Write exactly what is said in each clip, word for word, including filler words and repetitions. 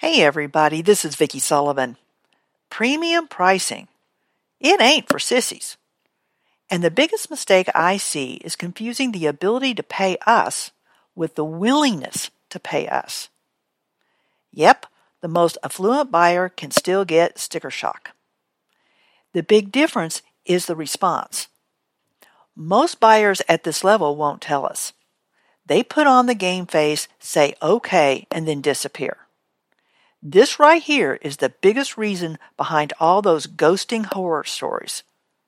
Hey everybody, this is Vicki Sullivan. Premium pricing. It ain't for sissies. And the biggest mistake I see is confusing the ability to pay us with the willingness to pay us. Yep, the most affluent buyer can still get sticker shock. The big difference is the response. Most buyers at this level won't tell us. They put on the game face, say okay, and then disappear. This right here is the biggest reason behind all those ghosting horror stories.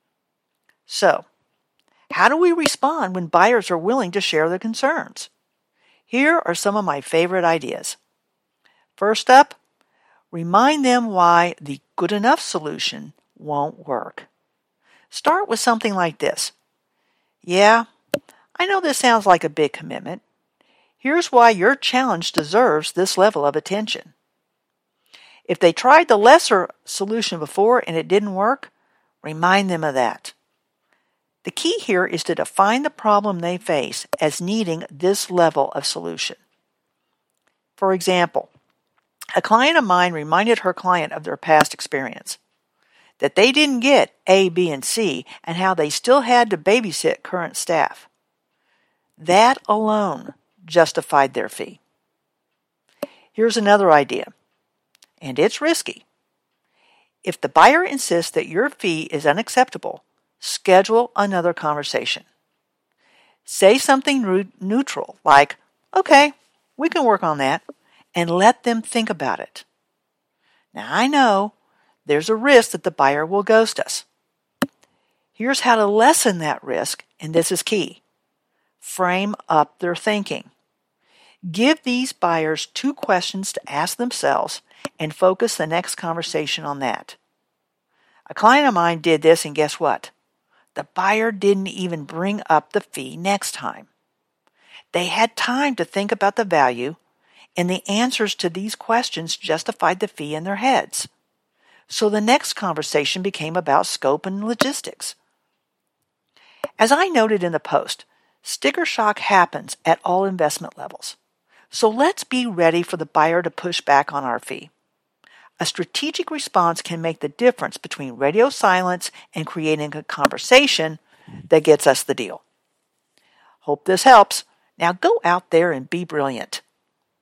So, how do we respond when buyers are willing to share their concerns? Here are some of my favorite ideas. First up, remind them why the good enough solution won't work. Start with something like this. Yeah, I know this sounds like a big commitment. Here's why your challenge deserves this level of attention. If they tried the lesser solution before and it didn't work, remind them of that. The key here is to define the problem they face as needing this level of solution. For example, a client of mine reminded her client of their past experience, that they didn't get A, B, and C, and how they still had to babysit current staff. That alone justified their fee. Here's another idea. And it's risky. If the buyer insists that your fee is unacceptable, schedule another conversation. Say something neutral like, okay, we can work on that, and let them think about it. Now I know there's a risk that the buyer will ghost us. Here's how to lessen that risk, and this is key. Frame up their thinking. Give these buyers two questions to ask themselves and focus the next conversation on that. A client of mine did this, and guess what? The buyer didn't even bring up the fee next time. They had time to think about the value, and the answers to these questions justified the fee in their heads. So the next conversation became about scope and logistics. As I noted in the post, sticker shock happens at all investment levels. So let's be ready for the buyer to push back on our fee. A strategic response can make the difference between radio silence and creating a conversation that gets us the deal. Hope this helps. Now go out there and be brilliant.